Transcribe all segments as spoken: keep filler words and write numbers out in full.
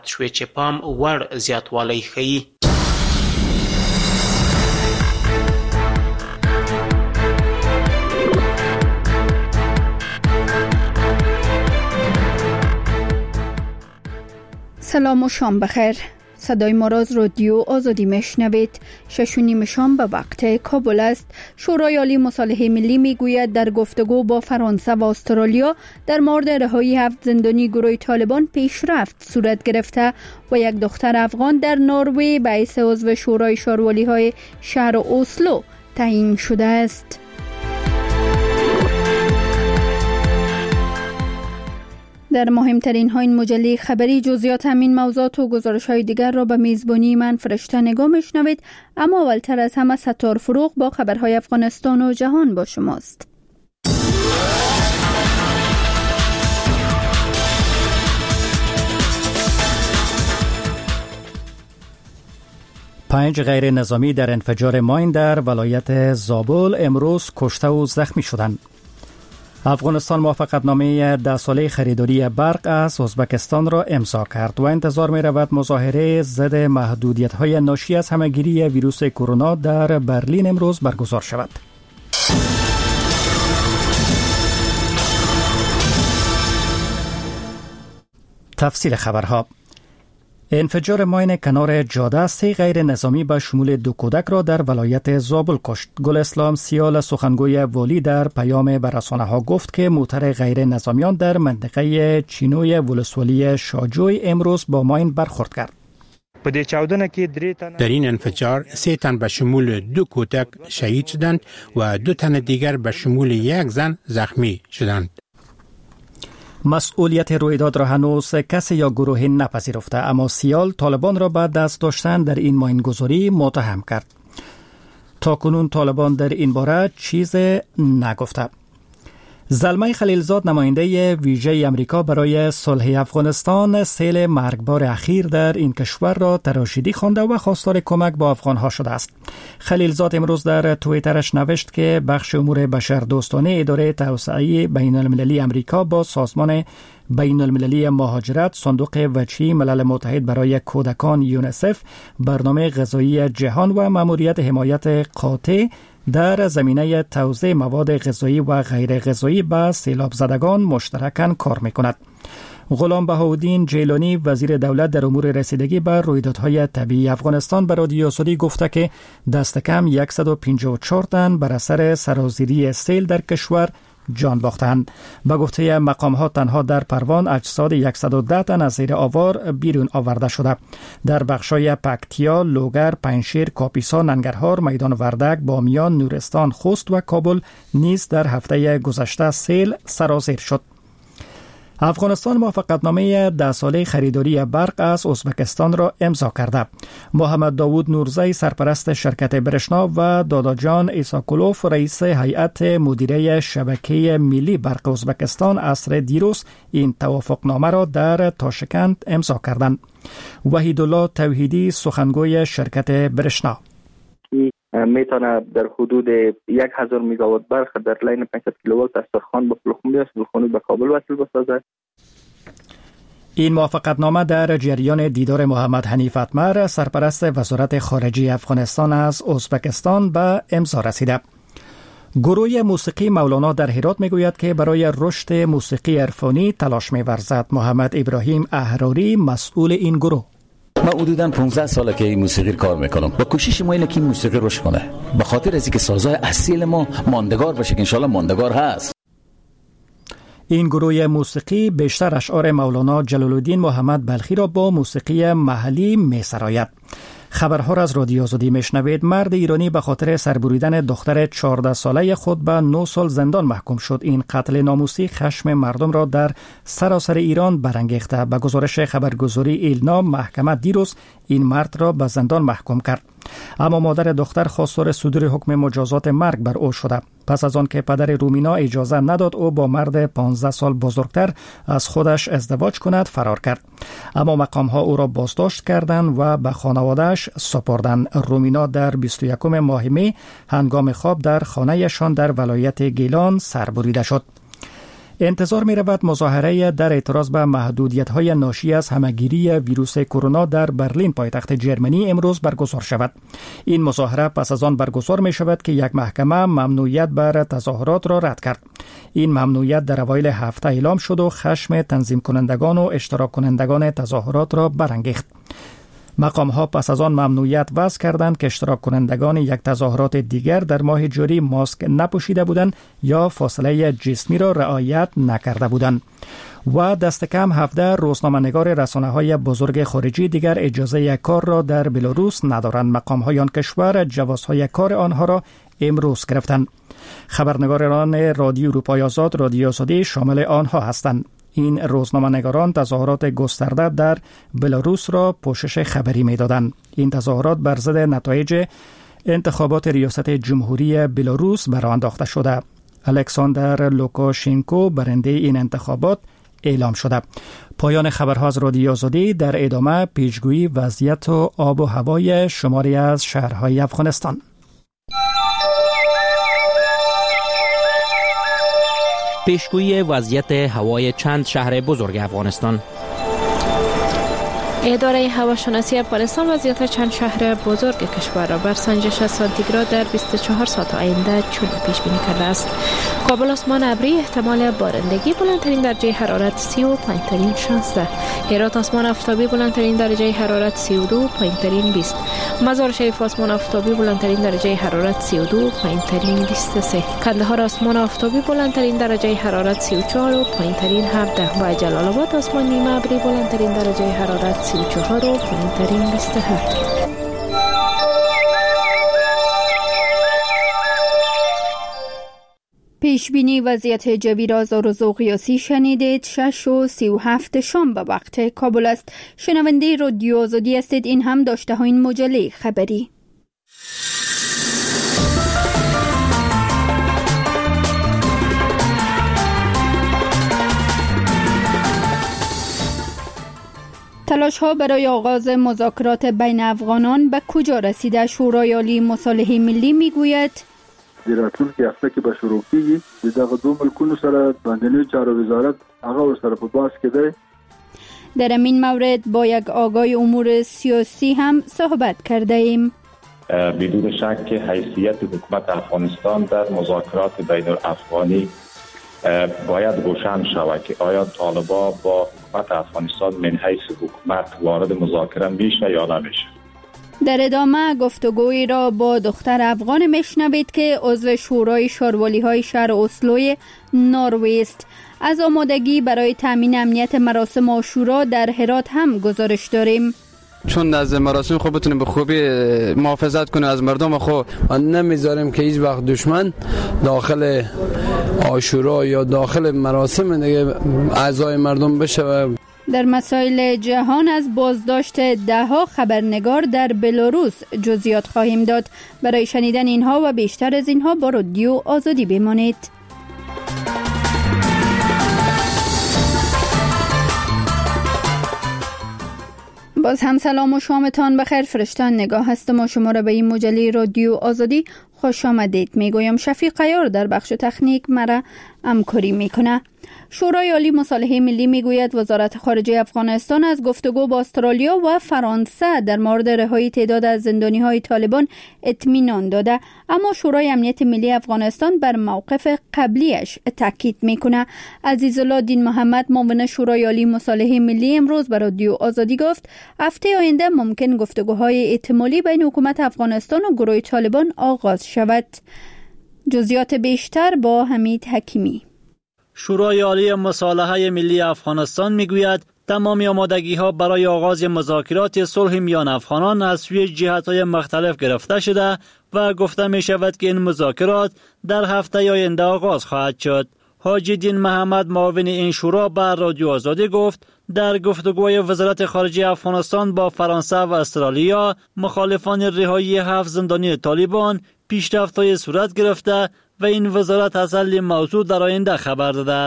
شوی چې پام وړ زیاتوالی ښیي. سلام و شام بخیر. صدای ما را از رادیو آزادی میشنوید. شش و نیم شام به وقت کابل است. شورای عالی مصالحه ملی میگوید در گفتگو با فرانسه و استرالیا در مورد رهایی هفت زندانی گروه طالبان پیشرفت صورت گرفته و یک دختر افغان در نروژ به حیث عضو شورای شاروالی های شهر اسلو تعیین شده است. در مهمترین ها این مجله خبری جزئیات همین موضوعات و گزارش های دیگر را به میزبانی من فرشته نگاه میشنوید، اما اولتر از همه ستار فروغ با خبرهای افغانستان و جهان با شماست. پنج غیر نظامی در انفجار ماین در ولایت زابل امروز کشته و زخمی شدند. افغانستان موافقتنامه ده ساله خریداری برق از ازبکستان را امضا کرد و انتظار می رود مظاهره ضد محدودیت‌های ناشی از همهگیری ویروس کرونا در برلین امروز برگزار شود. تفصیل خبرها. انفجار ماین کنار جاده سه غیر نظامی به شمول دو کودک را در ولایت زابل کشت. گل اسلام سیال سخنگوی والی در پیام به رسانه‌ها گفت که موتر غیر نظامیان در منطقه چینوی ولسوالی شاجوی امروز با ماین برخورد کرد. در این انفجار سه تن به شمول دو کودک شهید شدند و دو تن دیگر به شمول یک زن زخمی شدند. مسئولیت رویداد را هنوز کسی یا گروهی نپذیرفته، اما سیال طالبان را به دست داشتن در این ماینگذاری متهم کرد. تاکنون طالبان در این باره چیز نگفته. زلمه خلیلزاد نماینده ویژه امریکا برای صلح افغانستان سیل مرگبار اخیر در این کشور را تراشیدی خوانده و خواستار کمک با افغانها شده است. خلیلزاد امروز در توییترش نوشت که بخش امور بشردوستانه اداره توسعه بین المللی امریکا با سازمان بین المللی مهاجرت، صندوق وجهی ملل متحد برای کودکان یونیسف، برنامه غذایی جهان و ماموریت حمایت قاطع در زمینه توزیع مواد غذایی و غیر غذایی به سیلاب زدگان مشترکاً کار می‌کند. غلام بهاءالدین جیلانی وزیر دولت در امور رسیدگی به رویدادهای طبیعی افغانستان به رادیو آزادی گفته که دست کم صد و پنجاه و چهار تن بر اثر سرازیری سیل در کشور جان باختند. به گفته مقام‌ها تنها در پروان اجساد صد و ده تن از زیر آوار بیرون آورده شده. در بخشای پکتیا، لوگر، پنجشیر، کاپیسا، ننگرهار، میدان وردک، بامیان، نورستان، خوست و کابل نیز در هفته گذشته سیل سرازیر شد. افغانستان موافقتنامه ده ساله خریداری برق از ازبکستان را امضا کرده. محمد داوود نورزی سرپرست شرکت برشنا و داداجان ایساکولوف رئیس هیئت مدیره شبکه ملی برق ازبکستان عصر دیروز این توافقنامه را در تاشکند امضا کردند. وحیدالله توحیدی سخنگوی شرکت برشنا: میتونه در حدود یک هزار میگاوات برق در لین پانصد کیلووات از سرخان به پلخمری است پلخمری به کابل وصل بسازد. این موافقتنامه در جریان دیدار محمد حنیف اتمر سرپرست وزارت خارجه افغانستان از ازبکستان به امضا رسیده. گروه موسیقی مولانا در هرات میگوید که برای رشد موسیقی عرفانی تلاش می‌ورزد. محمد ابراهیم احراری مسئول این گروه: من حدوداً پانزده ساله که این موسیقی کار میکنم. با کوشش ما اینه که این موسیقی رشد کنه. به خاطر از اینکه سازهای اصیل ما ماندگار باشه که انشالله ماندگار هست. این گروه موسیقی بیشتر اشعار مولانا جلال الدین محمد بلخی را با موسیقی محلی میسراید. خبرها را از رادیو آزادی میشنوید. مرد ایرانی به خاطر سربریدن دختر چهارده ساله خود به نه سال زندان محکوم شد. این قتل ناموسی خشم مردم را در سراسر ایران برانگیخته. به گزارش خبرگزاری ایلنا، محکمه دیروز این مرد را به زندان محکوم کرد. اما مادر دختر خواستار صدور حکم مجازات مرگ بر او شده. پس از آن که پدر رومینا اجازه نداد او با مرد پانزده سال بزرگتر از خودش ازدواج کند، فرار کرد. اما مقام‌ها او را بازداشت کردند و به خانواده‌اش سپردند. رومینا در بیست و یکم ماه می هنگام خواب در خانه‌شان در ولایت گیلان سربریده شد. انتظار می رود مظاهره در اعتراض به محدودیت‌های ناشی از همه‌گیری ویروس کرونا در برلین پایتخت جرمنی امروز برگزار شود. این مظاهره پس از آن برگزار می شود که یک محکمه ممنوعیت بر تظاهرات را رد کرد. این ممنوعیت در اوایل هفته اعلام شد و خشم تنظیم کنندگان و اشتراک کنندگان تظاهرات را برانگیخت. مقام ها پس از آن ممنوعیت وضع کردند که اشتراک کنندگان یک تظاهرات دیگر در ماه جاری ماسک نپوشیده بودند یا فاصله جسمی را رعایت نکرده بودند. و دست کم هفده روزنامه‌نگار رسانه‌های بزرگ خارجی دیگر اجازه کار را در بلاروس ندارند. مقام‌های آن کشور جوازهای کار آنها را امروز گرفتند. خبرنگاران رادیو اروپای آزاد، رادیو آزادی شامل آنها هستند. این روزنامه‌نگاران تظاهرات گسترده در بلاروس را پوشش خبری می‌دادند. این تظاهرات بر ضد نتایج انتخابات ریاست جمهوری بلاروس برآ انداخته شده. الکساندر لوکاشنکو برنده این انتخابات اعلام شده. پایان خبرها از رادیو آزادی. در ادامه پیشگویی وضعیت و آب و هوای شماری از شهرهای افغانستان. پیشگویی وضعیت هوای چند شهر بزرگ افغانستان. اداره هواشناسی افغانستان وضعیت چند شهر بزرگ کشور را بر سنجش سانتیگراد در بیست و چهار ساعت آینده چنین پیش بینی کرده است: کابل آسمان ابری، احتمال بارندگی، بلندترین درجه حرارت سی و پنج ترین شانزده. هرات آسمان آفتابی، بلندترین درجه حرارت سی و دو، پایین‌ترین بیست. مزار شریف آسمان آفتابی، بلندترین درجه حرارت سی و دو، پایین‌ترین بیست و سه. کندهار آسمان آفتابی، بلندترین درجه حرارت سی و چهار و پایین‌ترین هفده. و جلال آباد آسمان نیمه ابری، بلندترین درجه حرارت سی و چهار و پایین‌ترین بیست و هفت. پیشبینی وضعیت جوی را زار و قیاسی شنیدید. شش و سی و هفت شام به وقت کابل است. شنونده رادیو آزادی هستید. این هم داشته ها این مجله خبری. تلاش ها برای آغاز مذاکرات بین افغانان به کجا رسیده؟ شورای عالی مصالحه ملی میگوید د راتلونکي هفته کې به شروع کیږي. د دغه دوه ملکونو سره باندنیو چارو وزارت هغه ورسره په باس کې دی. در این مورد با یک آگای امور سیاسی هم صحبت کرده ایم. بدون شک حیثیت حکومت افغانستان در مذاکرات بین الافغانی باید روشن شود که آیا طالبان با حکومت افغانستان من حیث حکومت وارد مذاکره میشه یا نمیشه. در ادامه گفتگویی را با دختر افغان میشنوید که عضو شورای شاروالی های شهر اسلوی نروژ است. از آمادگی برای تامین امنیت مراسم عاشورا در هرات هم گزارش داریم. چون از مراسم خود بتونیم به خوبی محافظت کنیم از مردم خود و نمیذاریم که هیچ وقت دشمن داخل عاشورا یا داخل مراسم دیگه اعضای مردم بشه. در مسائل جهان از بازداشت ده ها خبرنگار در بلاروس جزئیات خواهیم داد. برای شنیدن اینها و بیشتر از اینها با رادیو آزادی بمانید. باز هم سلام و شامتان بخیر. فرشتان نگاه هستم و شما را به این مجله رادیو آزادی خوش آمدید میگویم. شفیق قیار در بخش تکنیک مرا همکاری میکنه. شورای عالی مصالحه ملی میگوید وزارت خارجه افغانستان از گفتگو با استرالیا و فرانسه در مورد رهایی تعداد از زندانی‌های طالبان اطمینان داده، اما شورای امنیت ملی افغانستان بر موقف قبلیش تاکید میکنه. عزیزالله دین محمد معاون شورای عالی مصالحه ملی امروز به رادیو آزادی گفت هفته آینده ممکن گفتگوهای احتمالی بین حکومت افغانستان و گروه طالبان آغاز شود. جزئیات بیشتر با حمید حکیمی. شورای عالی مصالحه ملی افغانستان میگوید تمامی آمادگی‌ها برای آغاز مذاکرات صلح میان افغانان از سوی جهت‌های مختلف گرفته شده و گفته می شود که این مذاکرات در هفته آینده آغاز خواهد شد. حاجی دین محمد معاون این شورا بر رادیو آزادی گفت در گفتگوی وزارت خارجه افغانستان با فرانسه و استرالیا مخالفان رهایی هفت زندانی طالبان پیشرفت‌های صورت گرفته و این وزارت از حل موضوع در آینده خبر داده است.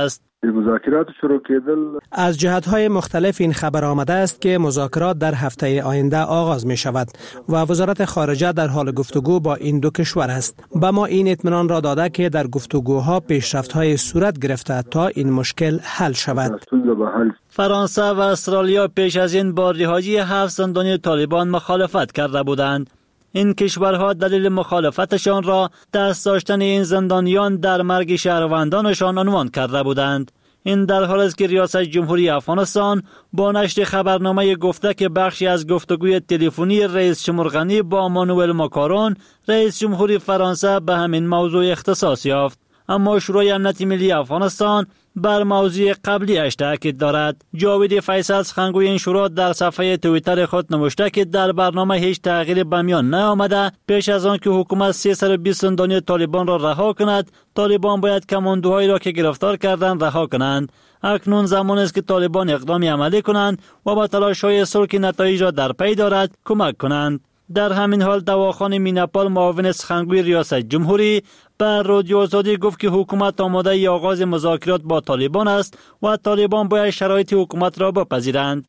مذاکرات شروع کردل. از جهت‌های مختلف این خبر آمده است که مذاکرات در هفته آینده آغاز می شود و وزارت خارجه در حال گفتگو با این دو کشور است. به ما این اطمینان را داده که در گفتگوها پیشرفت‌های صورت گرفته تا این مشکل حل شود. فرانسه و استرالیا پیش از این با رهایی هفت زندانی طالبان مخالفت کرده بودند. این کشورها دلیل مخالفتشان را دست داشتن این زندانیان در مرگ شهروندانشان عنوان کرده بودند. این در حالی است که ریاست جمهوری افغانستان با نشر خبرنامه گفته که بخشی از گفتگوی تلفنی رئیس جمهور غنی با مانوئل ماکرون رئیس جمهوری فرانسه به همین موضوع اختصاص یافت. اما شورای امنیت ملی افغانستان بر موضوع قبلی اش تاکید دارد. جاوید فیصل سخنگوی این شورا در صفحه توییتر خود نوشته که در برنامه هیچ تغییری به میان نیامده. پیش از آن که حکومت سیصد و بیست زندانی طالبان را رها کند، طالبان باید کماندوهایی را که گرفتار کردند رها کنند. اکنون زمان است که طالبان اقدامی عملی کنند و با تلاش‌های صلح که نتایج را در پی دارد کمک کنند. در همین حال دواخان میناپال معاون سخنگوی ریاست جمهوری بر رادیو آزادی گفت که حکومت آماده ای آغاز مذاکرات با طالبان است و طالبان باید شرایط حکومت را بپذیرند.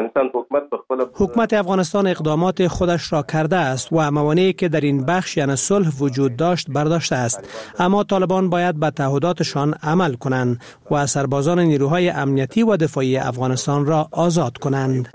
حکومت افغانستان اقدامات خودش را کرده است و موانعی که در این بخش یعنی صلح وجود داشت برداشته است، اما طالبان باید به تعهداتشان عمل کنند و سربازان نیروهای امنیتی و دفاعی افغانستان را آزاد کنند.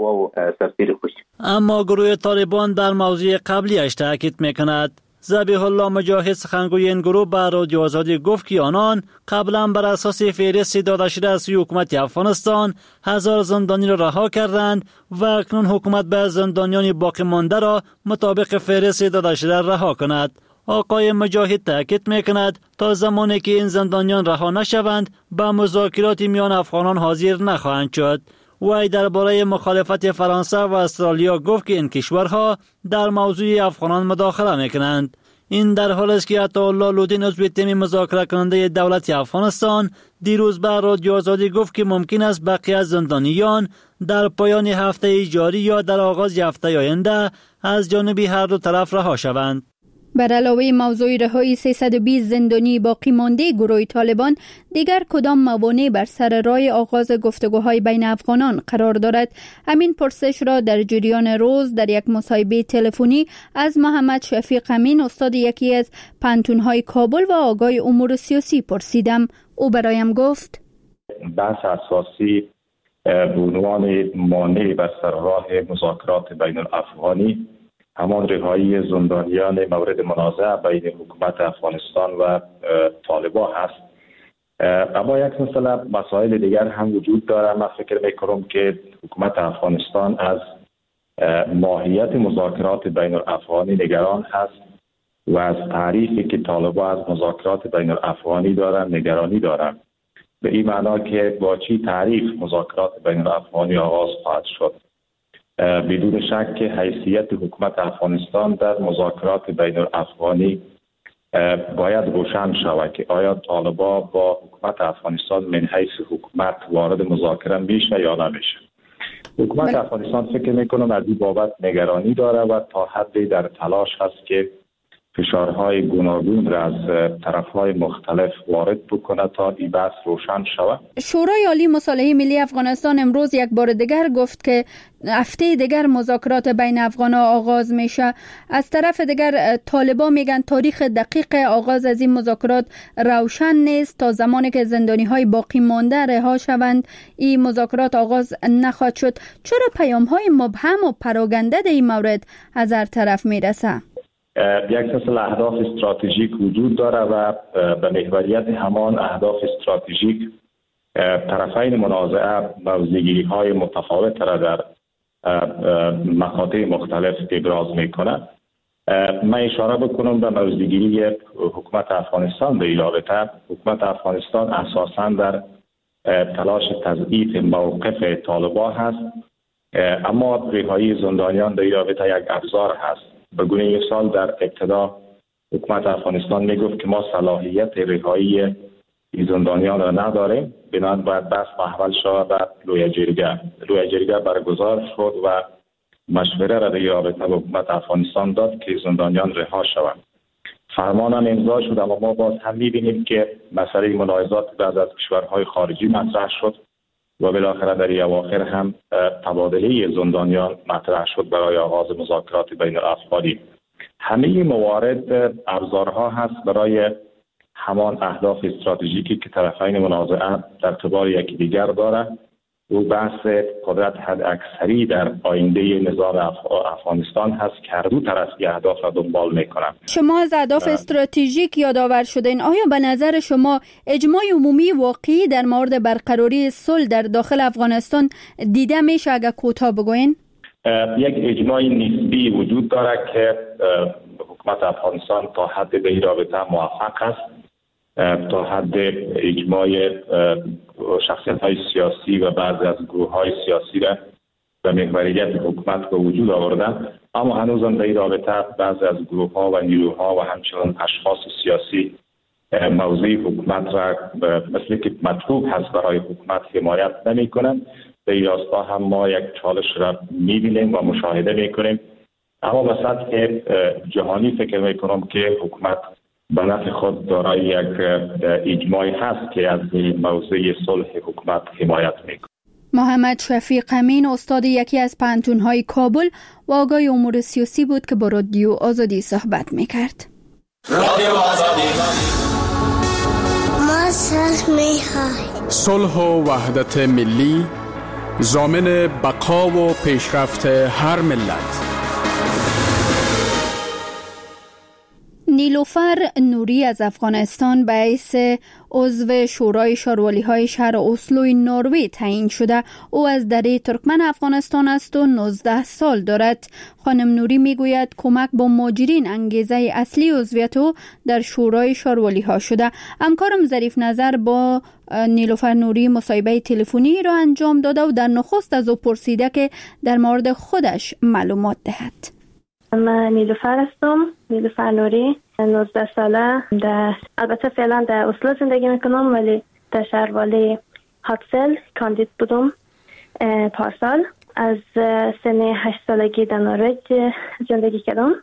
اما گروه طالبان در موضوع قبلی اش تاکید میکند. ذبیح الله مجاهد سخنگوی این گروه به رادیو آزادی گفت که آنان قبلا بر اساس فهرستی داده شده از سوی حکومت افغانستان هزار زندانی را رها کردند و اکنون حکومت به زندانیان باقی مانده را مطابق فهرستی داده شده رها کند. آقای مجاهد تاکید میکند تا زمانی که این زندانیان رها نشوند به مذاکرات میان افغانان حاضر نخواهند شد. وی درباره مخالفت فرانسه و استرالیا گفت که این کشورها در موضوع افغانان مداخله میکنند. این در حالی است که عطاالله لودین عضو تیم مذاکره کننده دولت افغانستان دیروز به رادیو آزادی گفت که ممکن است بقیه از زندانیان در پایان هفته جاری یا در آغاز هفته آینده از جانب هر دو طرف رها شوند. بر علاوه موضوع رهایی سیصد و بیست زندانی باقی مانده گروه طالبان، دیگر کدام موانع بر سر راه آغاز گفتگوهای بین افغانان قرار دارد؟ همین پرسش را در جریان روز در یک مصاحبه تلفنی از محمد شفیق امین استاد یکی از پانتون‌های کابل و آگاه امور سیاسی پرسیدم. او برایم گفت بحث اساسی به عنوان مانع بر سر راه مذاکرات بین الافغانی همان رهایی زندانیان مورد منازعه بین حکومت افغانستان و طالبان هست. اما یک سلسله مسائل دیگر هم وجود داره. من فکر میکنم که حکومت افغانستان از ماهیت مذاکرات بین الافغانی نگران هست و از تعریفی که طالبان از مذاکرات بین الافغانی دارن نگرانی دارن، به این معنا که با چی تعریف مذاکرات بین الافغانی آغاز خواهد شد. بدون شک که حیثیت حکومت افغانستان در مذاکرات بین الافغانی باید روشن شود که آیا طالبان با حکومت افغانستان من حیث حکومت وارد مذاکره میشه یا نمیشه. حکومت بله. افغانستان فکر میکنم از این بابت نگرانی داره و تا حدی در تلاش هست که فشارهای گوناگون را از طرفهای مختلف وارد بکنه تا این بحث روشن شود. شورای عالی مصالحه ملی افغانستان امروز یک بار دیگر گفت که هفته دیگر مذاکرات بین افغان‌ها آغاز میشه. از طرف دیگر طالبان میگن تاریخ دقیق آغاز از این مذاکرات روشن نیست. تا زمانی که زندانی‌های باقی مانده رها شوند این مذاکرات آغاز نخواهد شد. چرا پیام‌های مبهم و پراگنده در این مورد از هر طرف میرسه؟ یک سلسله اهداف استراتژیک وجود داره و به محوریت همان اهداف استراتژیک طرفین منازعه موضع‌گیری های متفاوت را در مقاطع مختلف ابراز میکنه. من اشاره بکنم به موضع‌گیری حکومت افغانستان به این رابطه. حکومت افغانستان اساساً در تلاش تضعیف موقف طالبان هست، اما رهایی زندانیان در این رابطه یک ابزار هست. به گونه مثال در ابتدا حکومت افغانستان میگفت که ما صلاحیت رهایی زندانیان را نداریم، بنابراین باید بحث محول شود به لوی جرگه. لوی جرگه برگزار شد و مشوره را در رابطه با حکومت افغانستان داد که زندانیان رها شوند. فرمان هم امضا شد، اما ما باز هم می‌بینیم که مسئله مناقضات بعض از کشورهای خارجی مطرح شد و بالاخره در اواخر هم تبادله زندانیان مطرح شد برای آغاز مذاکرات بین الافغانی. همه موارد ابزارها هست برای همان اهداف استراتژیکی که طرفین منازعه در قبال یکدیگر داره و بحث قدرت حد اکثری در آینده نظام اف... افغانستان هست که هر دو طرف اهداف را دنبال میکنند. شما از اهداف استراتژیک یادآور شدین. آیا به نظر شما اجماع عمومی واقعی در مورد برقراری صلح در داخل افغانستان دیده میشه اگر کوتاه بگوین؟ یک اجماع نسبی وجود داره که حکومت افغانستان تا حد به این رابطه موفق است. تا حد اجماع شخصیت های سیاسی و بعضی از گروه های سیاسی را به محوریت حکومت به وجود آوردن، اما هنوز هم در این رابطه بعضی از گروه ها و نیروها و همچنان اشخاص سیاسی موضوع حکومت را مثل که مطلوب هست برای حکومت حمایت نمی کنند. در این راستا هم ما یک چالش را می بینیم و مشاهده می کنیم، اما به سطح جهانی فکر می کنم که حکومت به نفع خود دارای یک اجماعی هست که از موضوع صلح حکومت حمایت میکنه. محمد شفیق امین استاد یکی از پانتون‌های کابل و آگاه امور سیاسی بود که با رادیو آزادی صحبت میکرد. رادیو آزادی ما صلح می‌خوایم. صلح و وحدت ملی ضامن بقا و پیشرفت هر ملت. نیلوفر نوری از افغانستان به حیث عضو شورای شاروالی‌های شهر اسلوی نروژ تعیین شده. او از دره ترکمن افغانستان است و نوزده سال دارد. خانم نوری میگوید کمک با مهاجرین انگیزه اصلی عضویت او در شورای شاروالی‌ها شده. همکارم ظریف نظر با نیلوفر نوری مصاحبه تلفنی را انجام داده و در نخست از او پرسیده که در مورد خودش معلومات دهد. من نیلوفر هستم، نیلوفر نوری، نوزده ساله. در البته فعلا در اسلو زندگی میکنم، ولی در شهروالی هاتسل کاندید بودم پارسال. از سن هشت سالگی در نروژ زندگی کردم.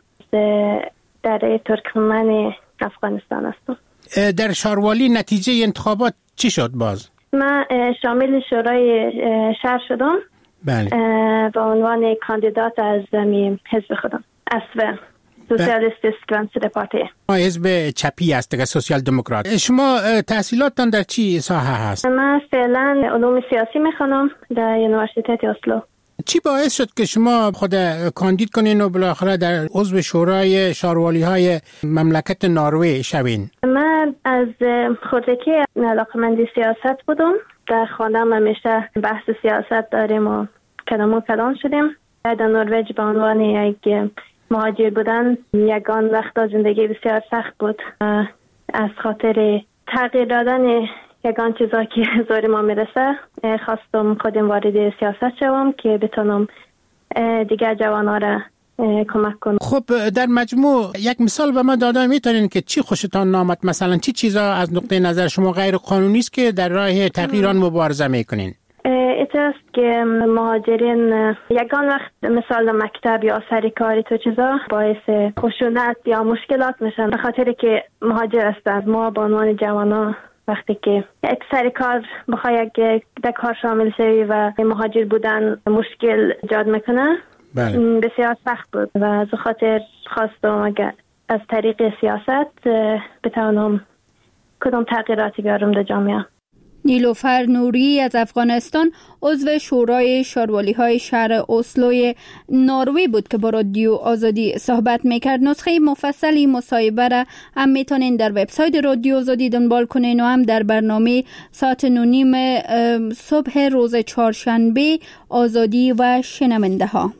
در ترکمن افغانستان هستم. در شهروالی نتیجه انتخابات چی شد باز؟ من شامل شورای شهر شدم. بله. به عنوان کاندیدات از حزب خودم. اسو سوسیالیستیسک ونسر پارتی. حزب چپی است که سوسیال دموکرات. شما تحصیلاتتان در چی ساحه هست؟ من فعلا علوم سیاسی میخوانم در یونیورسیته اسلو. چی باعث شد که شما خود کاندید کنین و بالاخره در عضو شورای شاروالی های مملکت نروژ شوین؟ من از خودکی علاقه‌مند سیاست بودم. در خانم همیشه بحث سیاست داریم و کلام و کلام شدیم. در نروژ به عنوان یک مهاجر بودن یگان وقتا زندگی بسیار سخت بود. از خاطر تغییر دادن یگان چیزا که زور ما میرسه خواستم خودم وارد سیاست شوم که بتونم دیگر جوانا را کمک کنم. خب در مجموع یک مثال به ما داده میتونین که چی خوشتان نامد؟ مثلا چی چیزا از نقطه نظر شما غیر قانونی است که در راه تغییر آن مبارزه میکنین؟ ایتاست که مهاجرین یگان وقت مثال مکتب یا سر کاری تو چیزا باعث خشونت یا مشکلات میشن، به خاطر که مهاجر هستند. ما به عنوان جوانا وقتی که یک سر کار بخوای یک در کار شامل شوی و مهاجر بودن مشکل ایجاد میکنه، بله. بسیار سخت بود و از خاطر خواستم اگر از طریق سیاست بتوانم کدام تغییراتی بیارم در جامعه. نیلوفر نوری از افغانستان عضو شورای شاروالی‌های شهر اسلوی نروژ بود که با رادیو آزادی صحبت میکرد. نسخه مفصلی مصاحبه را هم میتونین در وبسایت رادیو آزادی دنبال کنین و هم در برنامه ساعت نونیم صبح روز چهارشنبه آزادی و شنونده ها.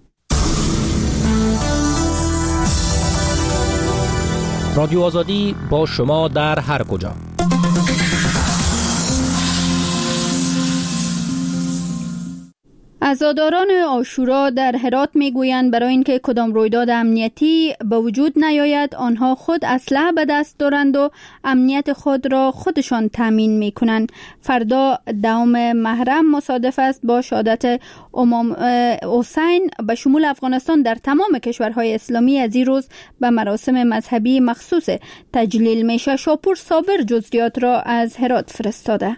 رادیو آزادی با شما در هر کجا. عزاداران عاشورا در هرات میگویند برای اینکه کدام رویداد امنیتی به وجود نیاید آنها خود اسلحه به دست دارند و امنیت خود را خودشان تامین میکنند. فردا دوم محرم مصادف است با شهادت امام حسین به شمول افغانستان در تمام کشورهای اسلامی. از این روز به مراسم مذهبی مخصوص تجلیل میشه. شاپور صابر جزئیات را از هرات فرستاده.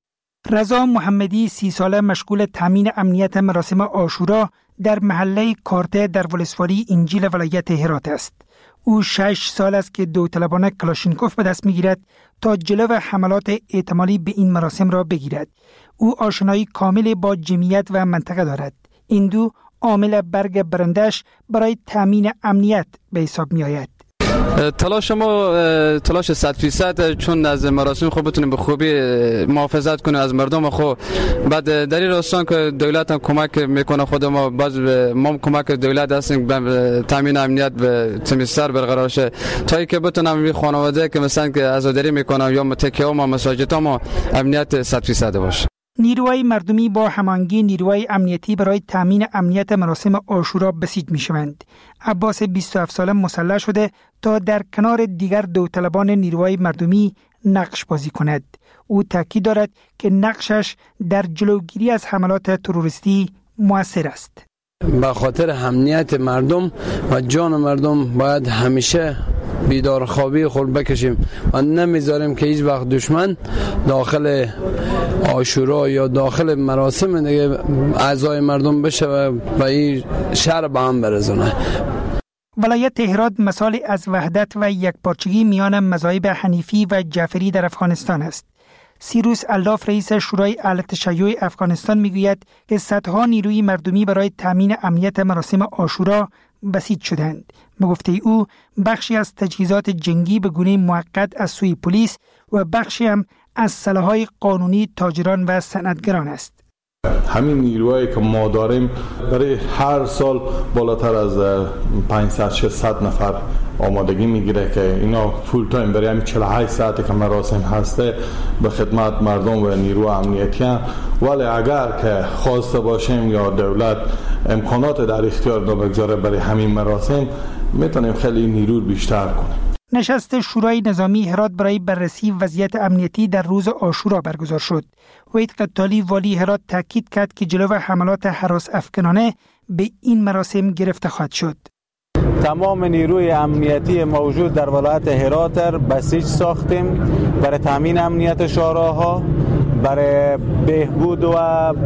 رضا محمدی سی ساله مشغول تامین امنیت مراسم عاشورا در محله کارته در ولسوالی انجیل ولایت هرات است. او شش سال است که داوطلبانه کلاشینکوف به دست میگیرد تا جلو حملات احتمالی به این مراسم را بگیرد. او آشنایی کامل با جمعیت و منطقه دارد. این دو عامل برگ برندش برای تامین امنیت به حساب می آید. تلاش ما تلاش صد فیصد چون از مراسم خوب بتونیم به خوبی محافظت کنه از مردم خو. بعد در این راستان که دولت هم کمک میکنه خود ما باز ما کمک دولت هستیم به تامین امنیت به تمیزتر برقرار شه تا اینکه بتونم این خانواده که مثلا که عزاداری میکنن یا متکه ها ما مساجد ها ما امنیت صد فیصد باشه. نیروهای مردمی با هماهنگی نیروهای امنیتی برای تامین امنیت مراسم عاشورا بسیج میشوند. عباس بیست و هفت ساله مسلح شده تا در کنار دیگر داوطلبان نیروهای مردمی نقش بازی کند. او تاکید دارد که نقشش در جلوگیری از حملات تروریستی مؤثر است. به خاطر امنیت مردم و جان مردم باید همیشه بیدار خوابی خود بکشیم و نمیذاریم که هیچ وقت دشمن داخل عاشورا یا داخل مراسم دیگه اعضای مردم بشه و به این شهر به هم برسونه. ولایت هرات مثال از وحدت و یکپارچگی میان مذاهب حنیفی و جعفری در افغانستان است. سیروس الاف رئیس شورای اهل تشیع افغانستان میگوید که صدها نیروی مردمی برای تامین امنیت مراسم عاشورا بسیج شدند. به گفته او بخشی از تجهیزات جنگی به گونه موقت از سوی پلیس و بخشی هم از سلاح‌های قانونی تاجران و صنعتگران است. همین نیروهایی که ما داریم برای هر سال بالاتر از پانصد ششصد نفر آمادگی میگیره که اینا فول تایم برای همین چهل و هشت ساعتی که مراسم هسته به خدمت مردم و نیرو امنیتی هم. ولی اگر که خواسته باشیم یا دولت امکانات در اختیار دو بگذاره برای همین مراسم میتونیم خیلی نیرو بیشتر کنیم. نشست شورای نظامی هرات برای بررسی وضعیت امنیتی در روز عاشورا برگزار شد. وحید قتالی والی هرات تاکید کرد که جلو حملات هراس افکنانه به این مراسم گرفته خواهد شد. تمام نیروی امنیتی موجود در ولایت هرات بسیج ساختیم برای تامین امنیت شوراها، برای بهبود و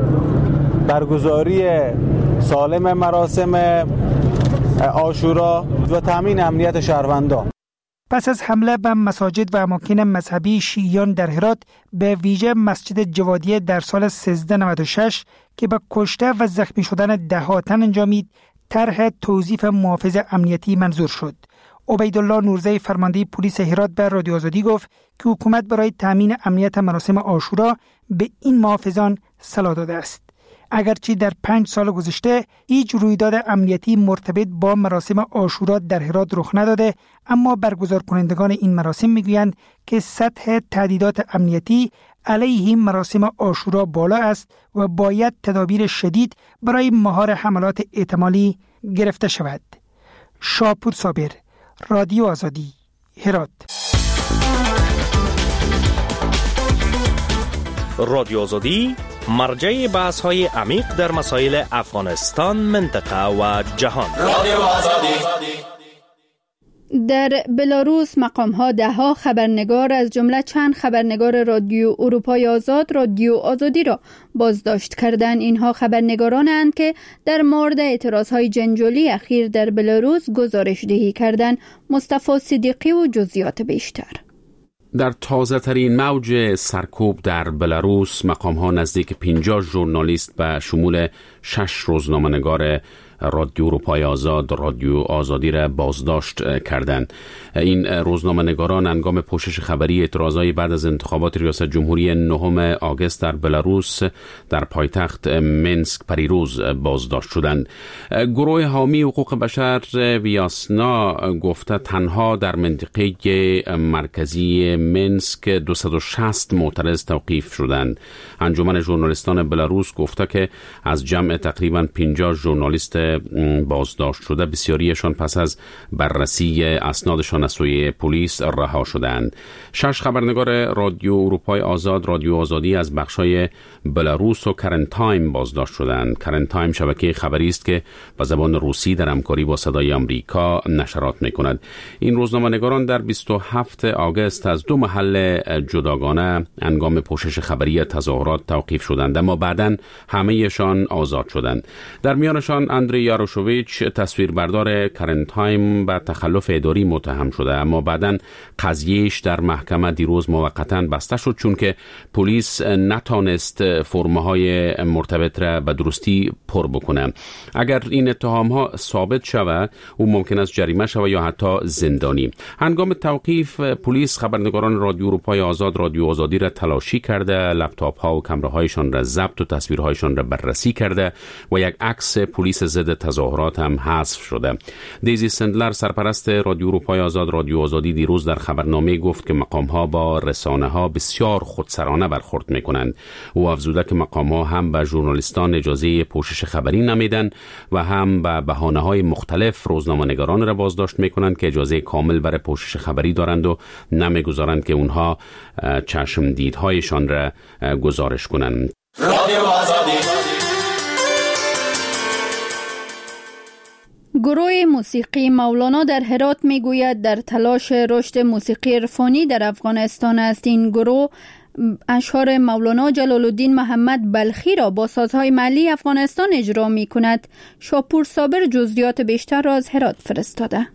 برگزاری سالم مراسم عاشورا و تامین امنیت شهروندان. پس از حمله به مساجد و اماکن مذهبی شیعیان در هرات، به ویژه مسجد جوادیه در سال سیزده نود و شش که به کشته و زخمی شدن ده ها تن انجامید، طرح توظیف محافظ امنیتی منظور شد. عبیدالله نورزی فرمانده پلیس هرات به رادیو آزادی گفت که حکومت برای تامین امنیت مراسم عاشورا به این محافظان صلاح داده است. اگرچه در پنج سال گذشته هیچ رویداد امنیتی مرتبط با مراسم عاشورا در هرات رخ نداده، اما برگزار کنندگان این مراسم میگویند که سطح تهدیدات امنیتی علیه مراسم عاشورا بالا است و باید تدابیر شدید برای مهار حملات احتمالی گرفته شود. شاپور صابر، رادیو آزادی، هرات. رادیو آزادی مرجع بحث های عمیق در مسائل افغانستان، منطقه و جهان. رادیو آزادی. در بلاروس مقام‌ها ده‌ها خبرنگار از جمله چند خبرنگار رادیو اروپای آزاد رادیو آزادی را بازداشت کردند. اینها خبرنگارانند که در مورد اعتراضهای جنجالی اخیر در بلاروس گزارش دهی کردند. مصطفی صدیقی و جزئیات بیشتر. در تازه ترین موج سرکوب در بلاروس مقام ها نزدیک پنجاه ژورنالیست به شمول شش روزنامه‌نگار رادیو اروپای آزاد رادیو آزادی را بازداشت کردند. این روزنامه نگاران هنگام پوشش خبری اعتراضای بعد از انتخابات ریاست جمهوری نهم آگوست در بلاروس در پایتخت منسک پریروز بازداشت شدند. گروه حامی حقوق بشر ویاسنا گفته تنها در منطقه مرکزی منسک دویست و شصت معترض توقیف شدند. انجمن ژورنالیستان بلاروس گفته که از جمع تقریباً پنجاه ژورنالیست بازداشت شده بسیاریشان پس از بررسی اسنادشان از سوی پلیس رها شدند. شش خبرنگار رادیو اروپای آزاد رادیو آزادی از بخش‌های بلاروس و کرن تایم بازداشت شدند. کرن تایم شبکه خبری است که با زبان روسی در همکاری با صدای آمریکا نشرات می‌کند. این روزنامه‌نگاران در بیست و هفتم آگوست از دو محل جداگانه هنگام پوشش خبری تظاهرات توقیف شدند، اما بعداً همه‌شان آزاد شدند. در میانشان اندری یاروشوویچ تصویربردار کرن تایم به تخلف اداری متهم شده، اما بعداً قضیهش در محکمه دیروز موقتاً بسته شد چون که پلیس نتانست فرم‌های مرتبط را به درستی پر بکنه. اگر این اتهام‌ها ثابت شود او ممکن است جریمه شود یا حتی زندانی. هنگام توقیف پلیس خبرنگاران رادیو اروپای آزاد رادیو آزادی را تلاشی کرده، لپتاپ‌ها و کامراهایشان را ضبط و تصویرهایشان را بررسی کرده و یک عکس پلیس ضد تظاهرات هم حذف شده. دیزی سندلر سرپرست رادیو اروپای آزاد رادیو آزادی دیروز در خبرنامه گفت که مقام‌ها با رسانه‌ها بسیار خودسرانه برخورد می‌کنند. او افزوده که مقام‌ها هم به ژورنالیستان اجازه پوشش خبری نمیدن و هم به بهانه‌های مختلف روزنامه‌نگاران را بازداشت می‌کنند که اجازه کامل برای پوشش خبری دارند و نمی‌گذارند که اونها چشم دیدهایشان را گزارش کنند. رادیو آزادی. گروه موسیقی مولانا در هرات میگوید در تلاش رشد موسیقی عرفانی در افغانستان است. این گروه اشعار مولانا جلال الدین محمد بلخی را با سازهای محلی افغانستان اجرا می کند. شاپور صابر جزئیات بیشتر را از هرات فرستاده.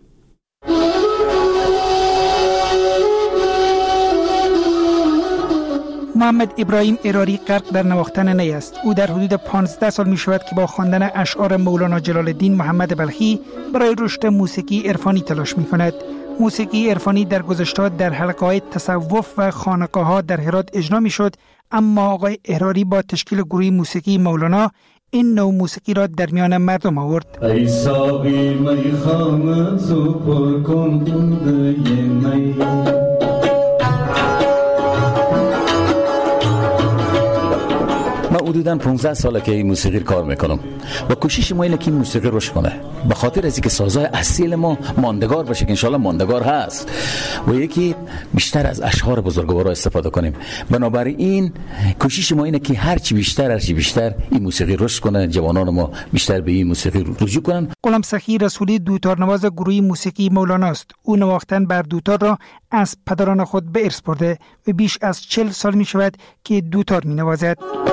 محمد ابراهیم اراری غرق در نواختن نی است. او در حدود پانزده سال می شود که با خواندن اشعار مولانا جلال الدین محمد بلخی برای رشد موسیقی عرفانی تلاش می کند. موسیقی عرفانی در گذشته در حلقه‌های تصوف و خانقاه‌ها در هرات اجرا می شد، اما آقای اراری با تشکیل گروه موسیقی مولانا این نوع موسیقی را در میان مردم آورد. ای ساقی می خام تو پر کن دوده می. من حدوداً پانزده ساله که این موسیقی کار میکنم و کوشش ما اینه که این موسیقی رشد کنه، به خاطر از اینکه سازهای اصیل ما ماندگار باشه که انشالله ماندگار هست و یکی بیشتر از اشعار بزرگوارا استفاده کنیم. بنابراین کوشش ما اینه که هرچی بیشتر هرچی بیشتر این موسیقی رشد کنه، جوانان ما بیشتر به این موسیقی رجوع کنن. غلام سخی رسولی دوتار نواز گروه موسیقی مولانا است. او نواختن بر دوتار را از پدران خود به ارث برده و بیش از چهل سال می شود که دوتار می نوازد.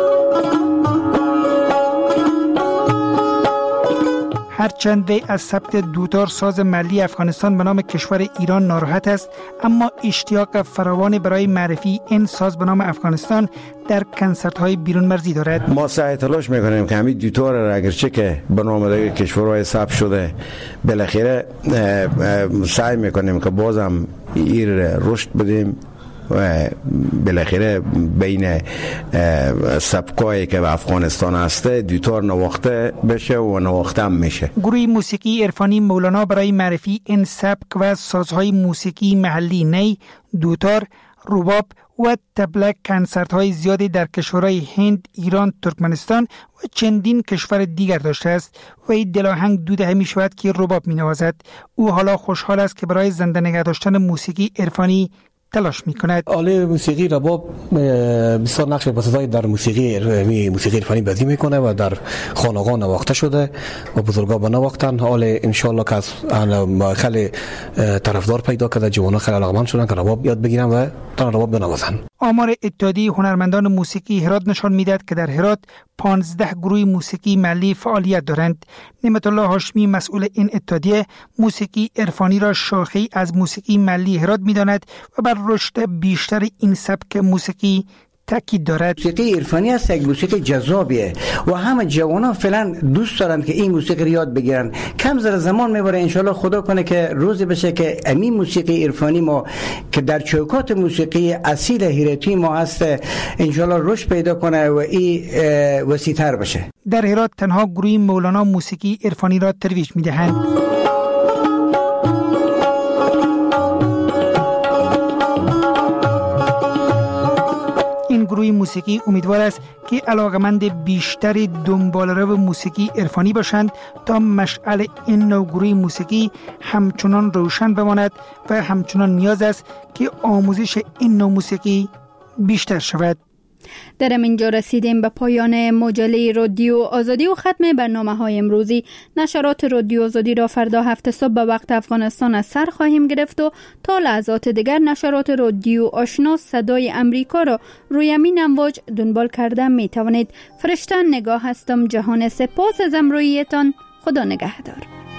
هرچند وی از ثبت دوتار ساز ملی افغانستان به نام کشور ایران ناراحت است، اما اشتیاق فراوان برای معرفی این ساز به نام افغانستان در کنسرت های بیرون مرزی دارد. ما سعی تلاش میکنیم که همین دوتار را اگرچه که به نام دیگه کشورهای ثبت شده بالاخره سعی میکنیم که بازم این رشد بدیم و بالاخره بین سبکایی که به افغانستان هسته دوتار نواخته بشه و نواخته هم میشه. گروه موسیقی عرفانی مولانا برای معرفی این سبک و سازهای موسیقی محلی نی، دوتار، رباب و تبلک کنسرت های زیادی در کشورهای هند، ایران، ترکمنستان و چندین کشور دیگر داشته است و این دلاهنگ دو دهه می شود که رباب می نوازد. او حالا خوشحال است که برای زنده نگه داشتن موسیقی عرفانی تلاش می‌کند. آله موسیقی رباب بسیار نقش بسیاری در موسیقی موسیقی عرفانی بازی میکنه و در خانقاه نواخته شده و بزرگا به نواختن. حالا ان شاء الله که خیلی طرفدار پیدا کرده، جوانان خیلی علاقمند شدن که رباب یاد بگیرن و تا رباب بنوازن. آمار اتحادیه هنرمندان موسیقی هرات نشان میدهد که در هرات پانزده گروه موسیقی محلی فعالیت دارند. نعمت الله هاشمی مسئول این اتحادیه موسیقی عرفانی را شاخه‌ای از موسیقی محلی هرات می‌داند و بر رشد بیشتر این سبک موسیقی تاکید دارد. موسیقی عرفانی است یک موسیقی جذابیه و همه جوانان فعلا دوست دارند که این موسیقی رو یاد بگیرن. کم زر زمان میبره انشالله خدا کنه که روزی بشه که همین موسیقی عرفانی ما که در چوکات موسیقی اصیل هیرتی ما هست انشالله رشد پیدا کنه و این وسیع‌تر بشه. در هرات تنها گروه مولانا موسیقی عرفانی را ترویج میدهند. این گروه موسیقی امیدوار است که علاقمند بیشتری دنباله‌رو موسیقی عرفانی باشند تا مشعل این نوع گروه موسیقی همچنان روشن بماند و همچنان نیاز است که آموزش این نوع موسیقی بیشتر شود. در اینجا رسیدیم به پایان مجله رادیو آزادی و ختم برنامه‌های امروزی. نشرات رادیو آزادی را فردا هفت صبح به وقت افغانستان از سر خواهیم گرفت و تا لحظات دیگر نشرات رادیو آشنا صدای امریکا را روی همین امواج دنبال کرده می توانید. فرشته نگاه هستم. جهان سپاس از همراهیتان. خدا نگهدار.